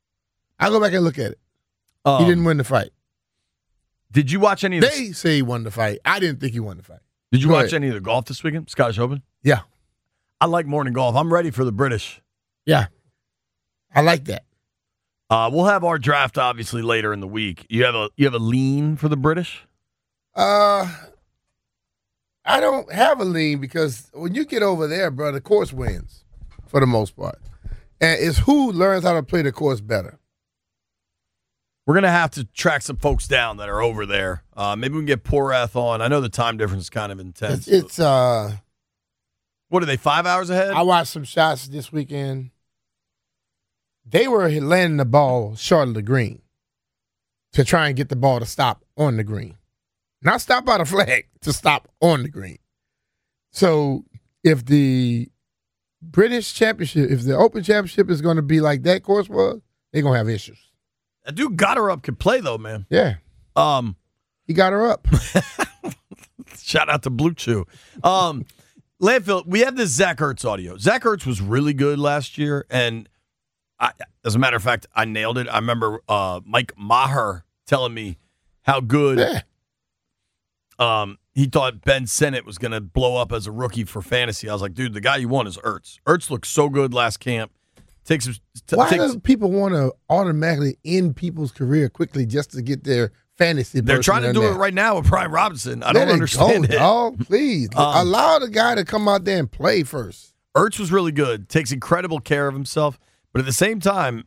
He didn't win the fight. Did you watch any of They say he won the fight. I didn't think he won the fight. Did you watch any of the golf this weekend? Scottish Open? Yeah. I like morning golf. I'm ready for the British. Yeah. I like that. We'll have our draft obviously later in the week. You have a lean for the British? I don't have a lean because when you get over there, bro, the course wins for the most part. And it's who learns how to play the course better. We're going to have to track some folks down that are over there. Maybe we can get Porath on. I know the time difference is kind of intense. It's what are they, 5 hours ahead? I watched some shots this weekend. They were landing the ball short of the green to try and get the ball to stop on the green. Not stop by the flag, to stop on the green. So if the British Championship, if the Open Championship is going to be like that course was, they're going to have issues. That dude got her up could play, though, man. Yeah. He got her up. Shout out to Blue Chew. Landfill, we have this Zach Ertz audio. Zach Ertz was really good last year, and as a matter of fact, I nailed it. I remember Mike Maher telling me how good he thought Ben Sinnott was going to blow up as a rookie for fantasy. I was like, dude, the guy you want is Ertz. Ertz looked so good last camp. Why do people want to automatically end people's career quickly just to get their fantasy? They're trying to do it right now with Brian Robinson. I don't understand it. Dog. Please allow the guy to come out there and play first. Ertz was really good, takes incredible care of himself, but at the same time,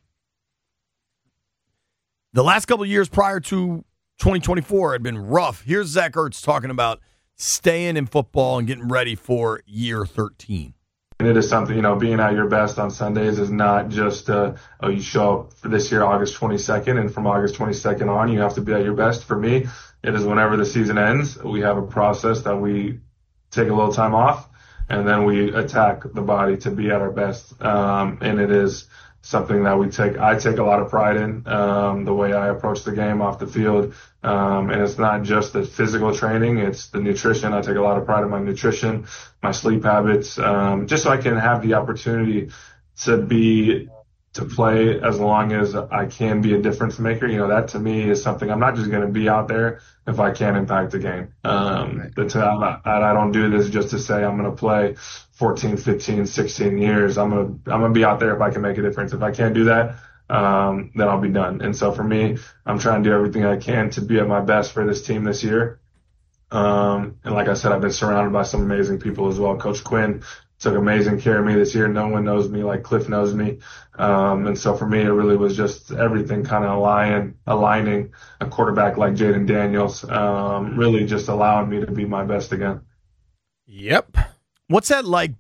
the last couple of years prior to 2024 had been rough. Here's Zach Ertz talking about staying in football and getting ready for year 13. And it is something, being at your best on Sundays is not just, you show up for this year, August 22nd, and from August 22nd on, you have to be at your best. For me, it is whenever the season ends, we have a process that we take a little time off, and then we attack the body to be at our best. And it is something that I take a lot of pride in, the way I approach the game off the field. And it's not just the physical training, it's the nutrition. I take a lot of pride in my nutrition, my sleep habits, just so I can have the opportunity to play as long as I can be a difference maker. That to me is something I'm not just going to be out there if I can't impact the game. I don't do this just to say I'm going to play 14, 15, 16 years. I'm going to be out there if I can make a difference. If I can't do that, then I'll be done. And so for me, I'm trying to do everything I can to be at my best for this team this year. And like I said, I've been surrounded by some amazing people as well. Coach Quinn took amazing care of me this year. No one knows me like Cliff knows me. And so for me, it really was just everything kind of aligning a quarterback like Jaden Daniels, really just allowing me to be my best again. Yep. What's that like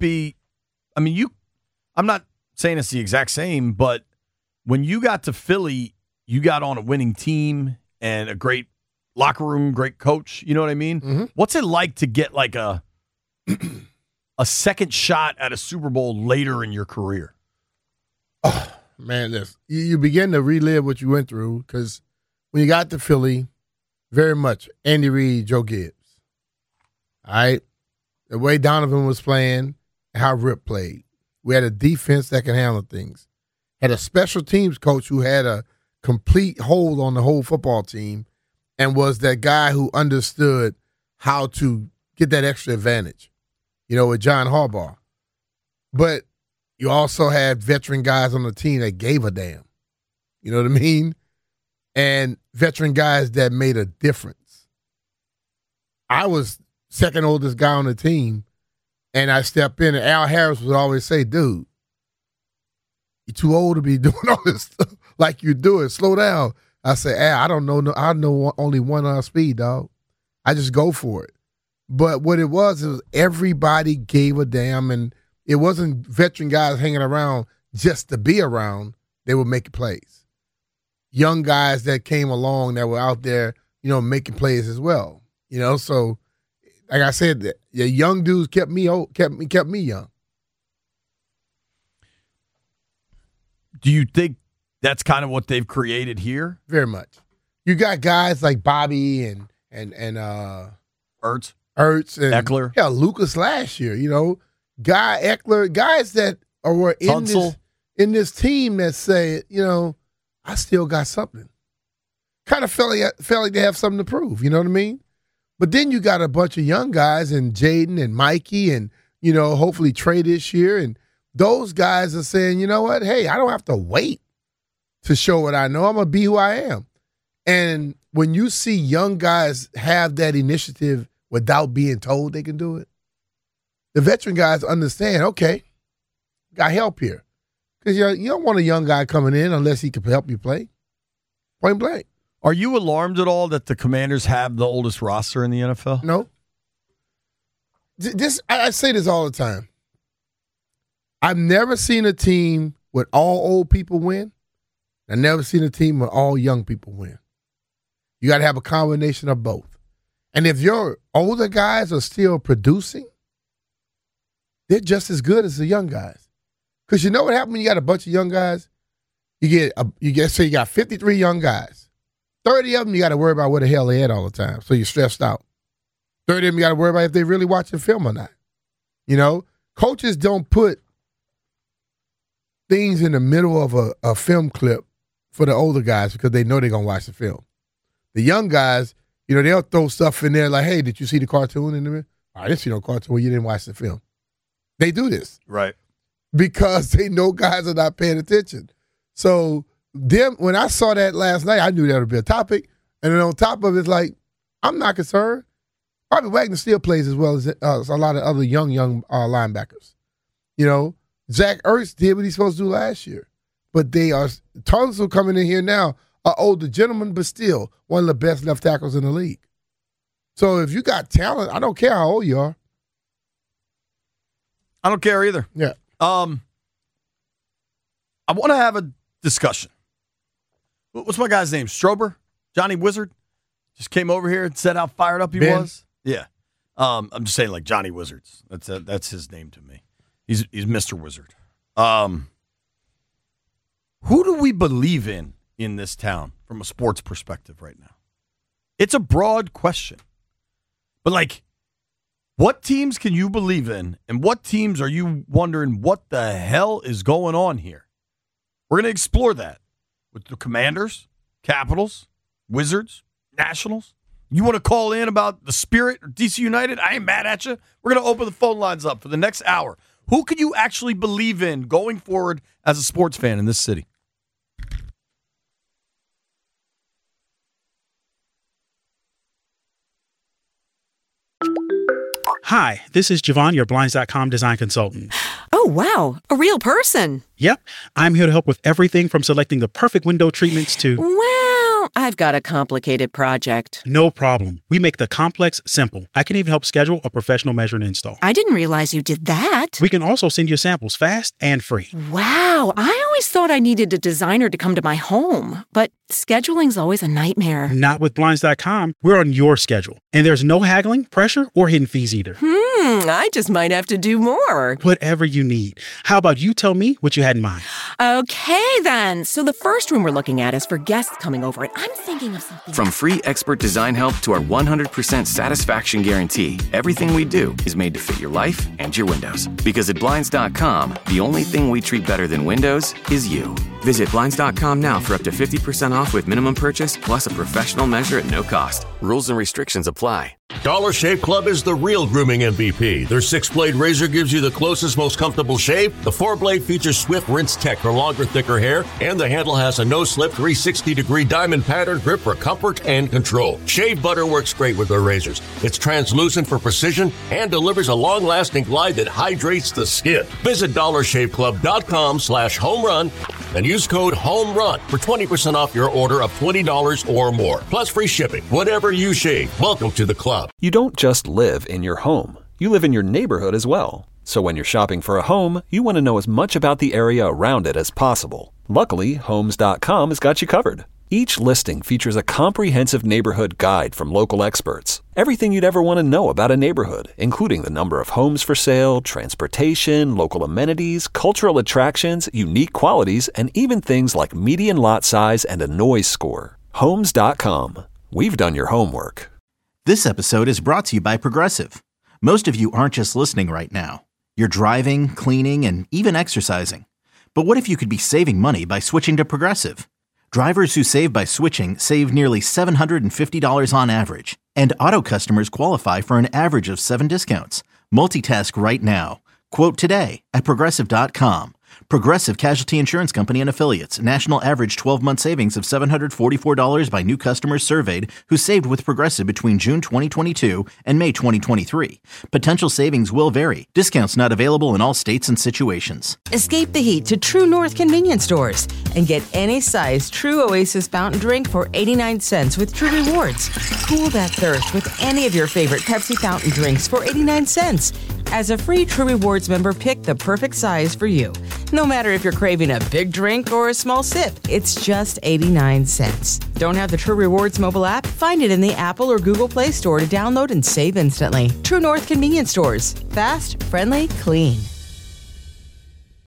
I'm not saying it's the exact same, but when you got to Philly, you got on a winning team and a great locker room, great coach. You know what I mean? Mm-hmm. What's it like to get like a second shot at a Super Bowl later in your career? Oh, man, you begin to relive what you went through because when you got to Philly, very much Andy Reid, Joe Gibbs. All right? The way Donovan was playing, how Rip played. We had a defense that can handle things. Had a special teams coach who had a complete hold on the whole football team and was that guy who understood how to get that extra advantage, with John Harbaugh. But you also had veteran guys on the team that gave a damn. You know what I mean? And veteran guys that made a difference. I was second oldest guy on the team, and I stepped in, and Al Harris would always say, dude, you're too old to be doing all this stuff like you do it. Slow down. I say, Al, I don't know. I know only one speed, dog. I just go for it. But what it was everybody gave a damn, and it wasn't veteran guys hanging around just to be around. They were making plays. Young guys that came along that were out there, making plays as well. So like I said, the young dudes kept me young. Do you think that's kind of what they've created here? Very much. You got guys like Bobby and Ertz and Eckler. Yeah, Lucas last year. Guy Eckler, guys that were in this team that say, I still got something. Kind of felt like they have something to prove. You know what I mean? But then you got a bunch of young guys and Jaden and Mikey and, hopefully Trey this year. And those guys are saying, you know what? Hey, I don't have to wait to show what I know. I'm going to be who I am. And when you see young guys have that initiative without being told they can do it, the veteran guys understand, okay, got help here. Because you don't want a young guy coming in unless he can help you play. Point blank. Are you alarmed at all that the Commanders have the oldest roster in the NFL? No. I say this all the time. I've never seen a team with all old people win. I've never seen a team with all young people win. You got to have a combination of both. And if your older guys are still producing, they're just as good as the young guys. Because you know what happens when you got a bunch of young guys? You got 53 young guys. 30 of them, you got to worry about where the hell they at all the time. So you're stressed out. 30 of them, you got to worry about if they really watching film or not. Coaches don't put things in the middle of a film clip for the older guys because they know they're going to watch the film. The young guys, they'll throw stuff in there like, hey, did you see the cartoon in there? I didn't see no cartoon. Well, you didn't watch the film. They do this. Right. Because they know guys are not paying attention. So when I saw that last night, I knew that would be a topic. And then on top of it, it's like, I'm not concerned. Bobby Wagner still plays as well as a lot of other young linebackers. Zach Ertz did what he's supposed to do last year. But Tunsil coming in here now, an older gentleman, but still one of the best left tackles in the league. So if you got talent, I don't care how old you are. I don't care either. Yeah. I want to have a discussion. What's my guy's name? Strober? Johnny Wizard? Just came over here and said how fired up he was? Yeah. I'm just saying like Johnny Wizards. That's his name to me. He's Mr. Wizard. Who do we believe in this town from a sports perspective right now? It's a broad question. But, like, what teams can you believe in, and what teams are you wondering what the hell is going on here? We're going to explore that with the Commanders, Capitals, Wizards, Nationals. You want to call in about the Spirit or DC United? I ain't mad at you. We're going to open the phone lines up for the next hour. Who can you actually believe in going forward as a sports fan in this city? Hi, this is Javon, your Blinds.com design consultant. Oh, wow. A real person. Yep. I'm here to help with everything from selecting the perfect window treatments to... Well, I've got a complicated project. No problem. We make the complex simple. I can even help schedule a professional measure and install. I didn't realize you did that. We can also send you samples fast and free. Wow. I always thought I needed a designer to come to my home, but scheduling's always a nightmare. Not with Blinds.com. We're on your schedule. And there's no haggling, pressure, or hidden fees either. I just might have to do more. Whatever you need. How about you tell me what you had in mind? Okay, then. So the first room we're looking at is for guests coming over, and I'm thinking of something. From free expert design help to our 100% satisfaction guarantee, everything we do is made to fit your life and your windows. Because at Blinds.com, the only thing we treat better than windows is you. Visit Blinds.com now for up to 50% off with minimum purchase plus a professional measure at no cost. Rules and restrictions apply. Dollar Shave Club is the real grooming MVP. Their 6-blade razor gives you the closest, most comfortable shave. The 4-blade features Swift Rinse Tech for longer, thicker hair. And the handle has a no-slip 360-degree diamond pattern grip for comfort and control. Shave butter works great with their razors. It's translucent for precision and delivers a long-lasting glide that hydrates the skin. Visit DollarShaveClub.com/homerun and use code HOMERUN for 20% off your order of $20 or more. Plus free shipping. Whatever you shave, welcome to the club. You don't just live in your home. You live in your neighborhood as well. So when you're shopping for a home, you want to know as much about the area around it as possible. Luckily, Homes.com has got you covered. Each listing features a comprehensive neighborhood guide from local experts. Everything you'd ever want to know about a neighborhood, including the number of homes for sale, transportation, local amenities, cultural attractions, unique qualities, and even things like median lot size and a noise score. Homes.com. We've done your homework. This episode is brought to you by Progressive. Most of you aren't just listening right now. You're driving, cleaning, and even exercising. But what if you could be saving money by switching to Progressive? Drivers who save by switching save nearly $750 on average. And auto customers qualify for an average of 7 discounts. Multitask right now. Quote today at Progressive.com. Progressive Casualty Insurance Company and Affiliates. National average 12-month savings of $744 by new customers surveyed who saved with Progressive between June 2022 and May 2023. Potential savings will vary. Discounts not available in all states and situations. Escape the heat to True North convenience stores and get any size True Oasis fountain drink for 89 cents with True Rewards. Cool that thirst with any of your favorite Pepsi fountain drinks for 89 cents. As a free True Rewards member, pick the perfect size for you. No matter if you're craving a big drink or a small sip, it's just 89 cents. Don't have the True Rewards mobile app? Find it in the Apple or Google Play Store to download and save instantly. True North convenience stores. Fast, friendly, clean.